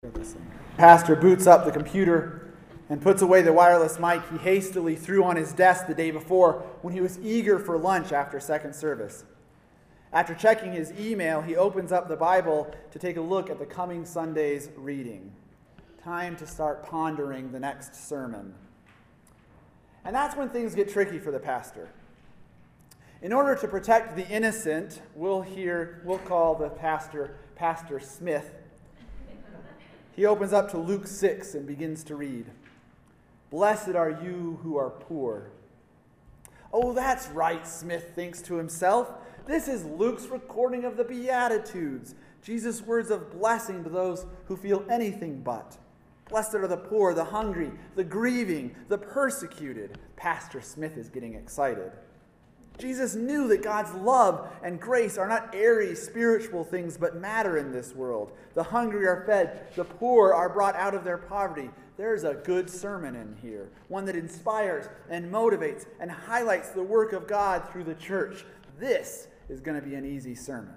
Pastor boots up the computer and puts away the wireless mic he hastily threw on his desk the day before when he was eager for lunch after second service. After checking his email, he opens up the Bible to take a look at the coming Sunday's reading. Time to start pondering the next sermon. And that's when things get tricky for the pastor. In order to protect the innocent, we'll call the pastor Pastor Smith. He opens up to Luke 6 and begins to read. Blessed are you who are poor. Oh, that's right, Smith thinks to himself. This is Luke's recording of the Beatitudes, Jesus' words of blessing to those who feel anything but. Blessed are the poor, the hungry, the grieving, the persecuted. Pastor Smith is getting excited. Jesus knew that God's love and grace are not airy spiritual things, but matter in this world. The hungry are fed, the poor are brought out of their poverty. There's a good sermon in here, one that inspires and motivates and highlights the work of God through the church. This is going to be an easy sermon.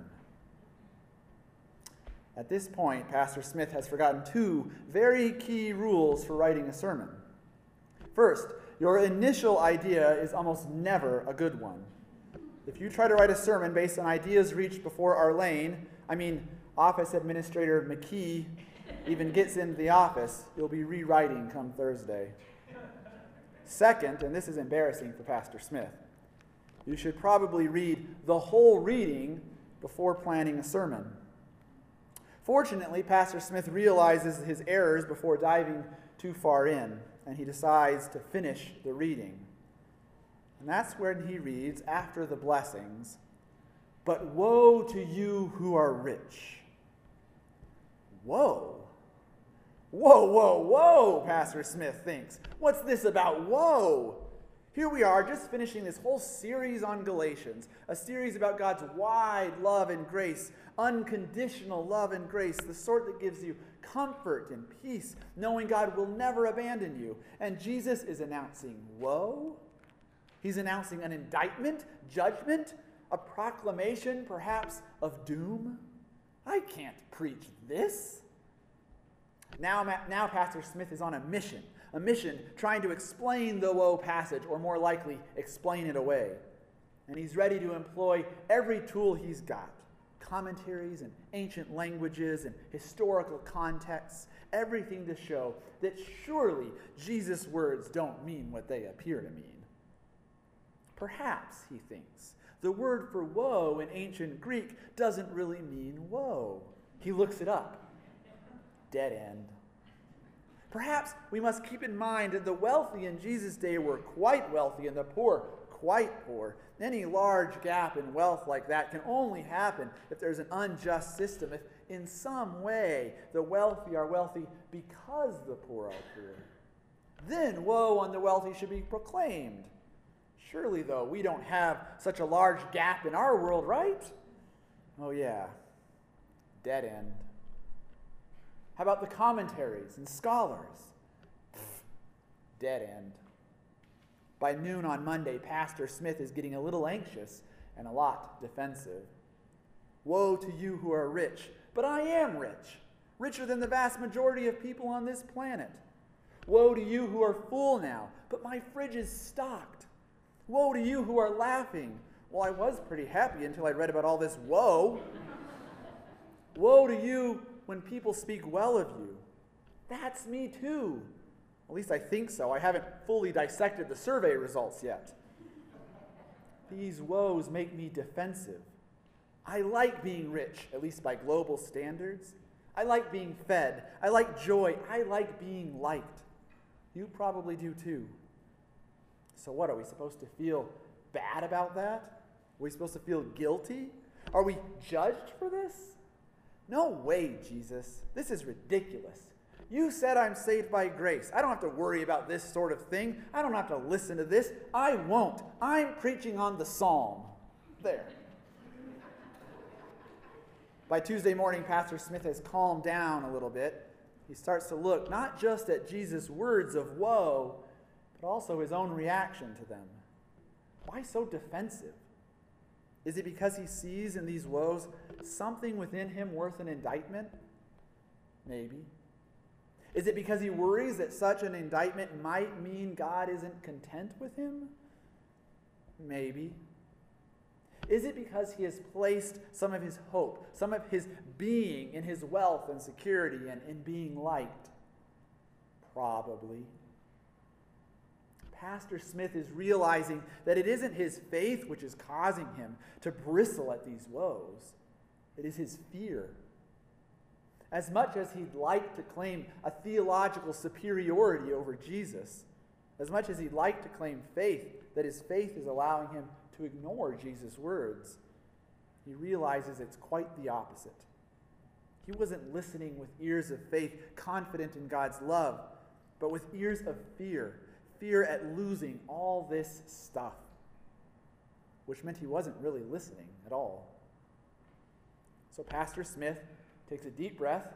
At this point, Pastor Smith has forgotten two very key rules for writing a sermon. First, your initial idea is almost never a good one. If you try to write a sermon based on ideas reached before office administrator McKee even gets into the office, you'll be rewriting come Thursday. Second, and this is embarrassing for Pastor Smith, you should probably read the whole reading before planning a sermon. Fortunately, Pastor Smith realizes his errors before diving too far in, and he decides to finish the reading. And that's when he reads, after the blessings, "But woe to you who are rich." Whoa. Whoa, whoa, whoa, Pastor Smith thinks. What's this about whoa? Here we are, just finishing this whole series on Galatians, a series about God's wide love and grace, unconditional love and grace, the sort that gives you comfort and peace, knowing God will never abandon you. And Jesus is announcing woe. He's announcing an indictment, judgment, a proclamation, perhaps, of doom. I can't preach this. Now Pastor Smith is on a mission trying to explain the woe passage, or more likely, explain it away. And he's ready to employ every tool he's got. Commentaries and ancient languages and historical contexts, everything to show that surely Jesus' words don't mean what they appear to mean. Perhaps, he thinks, the word for woe in ancient Greek doesn't really mean woe. He looks it up. Dead end. Perhaps we must keep in mind that the wealthy in Jesus' day were quite wealthy and the poor quite poor. Any large gap in wealth like that can only happen if there's an unjust system, if in some way the wealthy are wealthy because the poor are poor. Then woe on the wealthy should be proclaimed. Surely, though, we don't have such a large gap in our world, right? Oh yeah, dead end. How about the commentaries and scholars? Dead end. By noon on Monday, Pastor Smith is getting a little anxious and a lot defensive. Woe to you who are rich, but I am rich, richer than the vast majority of people on this planet. Woe to you who are full now, but my fridge is stocked. Woe to you who are laughing. Well, I was pretty happy until I read about all this woe. Woe to you when people speak well of you. That's me too. At least I think so. I haven't fully dissected the survey results yet. These woes make me defensive. I like being rich, at least by global standards. I like being fed. I like joy. I like being liked. You probably do too. So what, are we supposed to feel bad about that? Are we supposed to feel guilty? Are we judged for this? No way, Jesus. This is ridiculous. You said I'm saved by grace. I don't have to worry about this sort of thing. I don't have to listen to this. I won't. I'm preaching on the psalm. There. By Tuesday morning, Pastor Smith has calmed down a little bit. He starts to look not just at Jesus' words of woe, but also his own reaction to them. Why so defensive? Is it because he sees in these woes something within him worth an indictment? Maybe. Is it because he worries that such an indictment might mean God isn't content with him? Maybe. Is it because he has placed some of his hope, some of his being in his wealth and security and in being liked? Probably. Pastor Smith is realizing that it isn't his faith which is causing him to bristle at these woes. It is his fear. As much as he'd like to claim a theological superiority over Jesus, as much as he'd like to claim faith, that his faith is allowing him to ignore Jesus' words, he realizes it's quite the opposite. He wasn't listening with ears of faith, confident in God's love, but with ears of fear, fear at losing all this stuff, which meant he wasn't really listening at all. So Pastor Smith takes a deep breath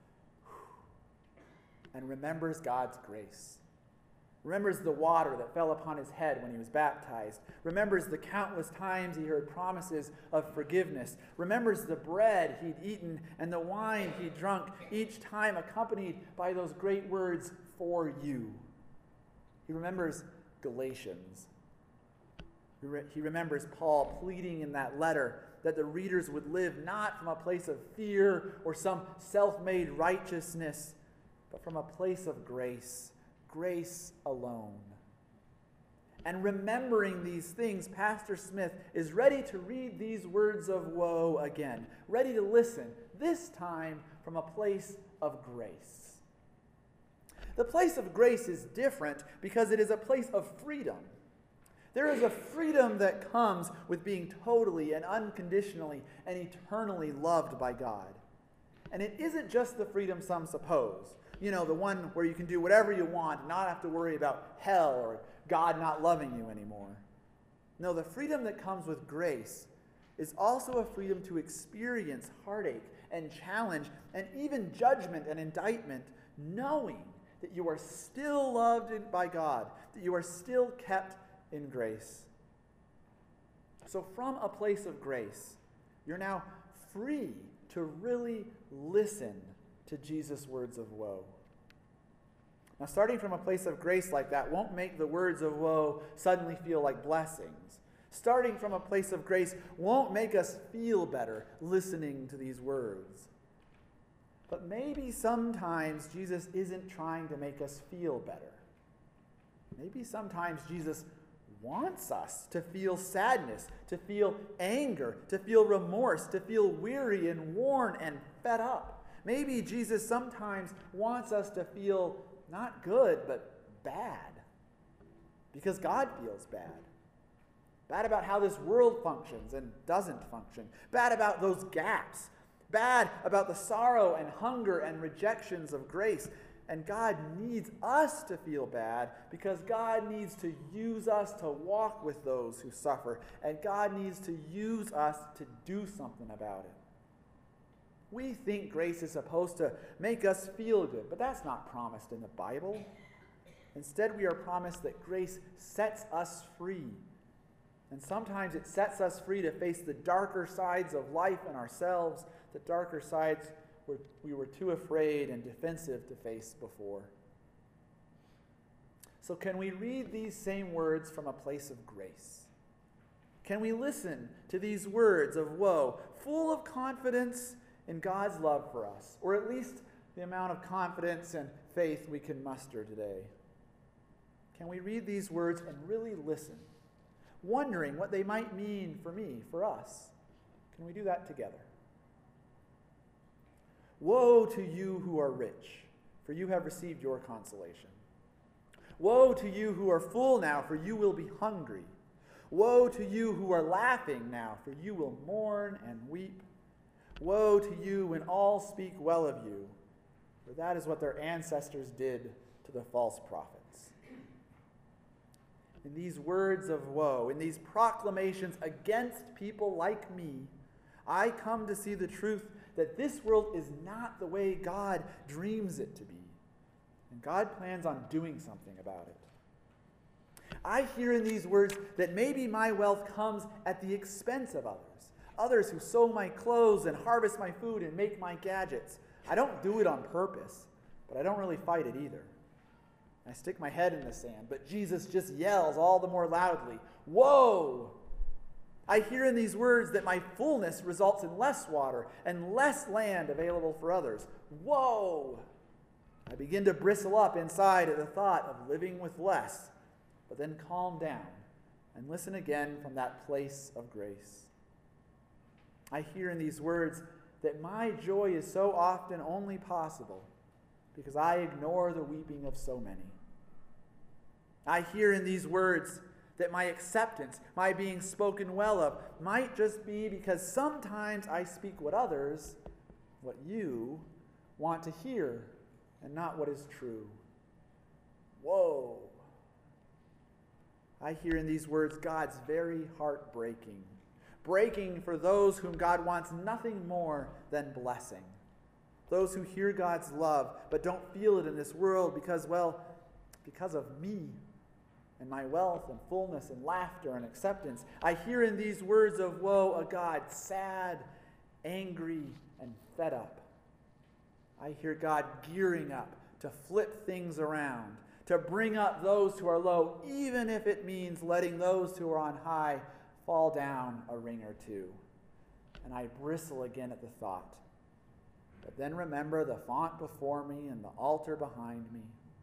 and remembers God's grace. Remembers the water that fell upon his head when he was baptized. Remembers the countless times he heard promises of forgiveness. Remembers the bread he'd eaten and the wine he'd drunk, each time accompanied by those great words, "for you." He remembers Galatians. He remembers Paul pleading in that letter that the readers would live not from a place of fear or some self-made righteousness, but from a place of grace, grace alone. And remembering these things, Pastor Smith is ready to read these words of woe again, ready to listen, this time from a place of grace. The place of grace is different because it is a place of freedom. There is a freedom that comes with being totally and unconditionally and eternally loved by God. And it isn't just the freedom some suppose. You know, the one where you can do whatever you want and not have to worry about hell or God not loving you anymore. No, the freedom that comes with grace is also a freedom to experience heartache and challenge and even judgment and indictment, knowing that you are still loved by God, that you are still kept in grace. So from a place of grace, you're now free to really listen to Jesus' words of woe. Now, starting from a place of grace like that won't make the words of woe suddenly feel like blessings. Starting from a place of grace won't make us feel better listening to these words. But maybe sometimes Jesus isn't trying to make us feel better. Maybe sometimes Jesus wants us to feel sadness, to feel anger, to feel remorse, to feel weary and worn and fed up. Maybe Jesus sometimes wants us to feel not good, but bad. Because God feels bad. Bad about how this world functions and doesn't function. Bad about those gaps. Bad about the sorrow and hunger and rejections of grace. And God needs us to feel bad because God needs to use us to walk with those who suffer. And God needs to use us to do something about it. We think grace is supposed to make us feel good, but that's not promised in the Bible. Instead, we are promised that grace sets us free. And sometimes it sets us free to face the darker sides of life and ourselves, the darker sides we were too afraid and defensive to face before. So can we read these same words from a place of grace? Can we listen to these words of woe, full of confidence in God's love for us, or at least the amount of confidence and faith we can muster today? Can we read these words and really listen, wondering what they might mean for me, for us? Can we do that together? Woe to you who are rich, for you have received your consolation. Woe to you who are full now, for you will be hungry. Woe to you who are laughing now, for you will mourn and weep. Woe to you when all speak well of you, for that is what their ancestors did to the false prophets. In these words of woe, in these proclamations against people like me, I come to see the truth that this world is not the way God dreams it to be. And God plans on doing something about it. I hear in these words that maybe my wealth comes at the expense of others who sew my clothes and harvest my food and make my gadgets. I don't do it on purpose. but I don't really fight it either. I stick my head in the sand, but Jesus just yells all the more loudly, "Woe!" I hear in these words that my fullness results in less water and less land available for others. Woe! I begin to bristle up inside at the thought of living with less, but then calm down and listen again from that place of grace. I hear in these words that my joy is so often only possible because I ignore the weeping of so many. I hear in these words that my acceptance, my being spoken well of, might just be because sometimes I speak what others, what you, want to hear, and not what is true. Whoa! I hear in these words God's very heart breaking for those whom God wants nothing more than blessing. Those who hear God's love but don't feel it in this world because of me and my wealth and fullness and laughter and acceptance. I hear in these words of woe a God sad, angry, and fed up. I hear God gearing up to flip things around, to bring up those who are low, even if it means letting those who are on high fall down a ring or two. And I bristle again at the thought. But then remember the font before me and the altar behind me.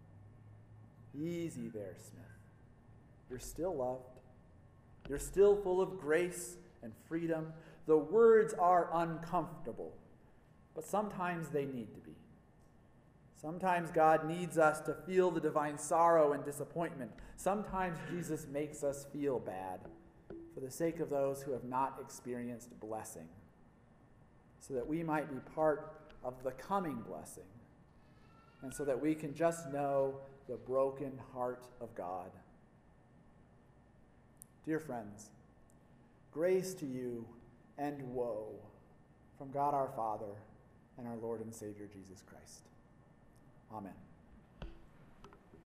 Easy there, Smith. You're still loved. You're still full of grace and freedom. The words are uncomfortable, but sometimes they need to be. Sometimes God needs us to feel the divine sorrow and disappointment. Sometimes Jesus makes us feel bad for the sake of those who have not experienced blessing, so that we might be part of the coming blessing, and so that we can just know the broken heart of God. Dear friends, grace to you and woe from God our Father and our Lord and Savior Jesus Christ. Amen.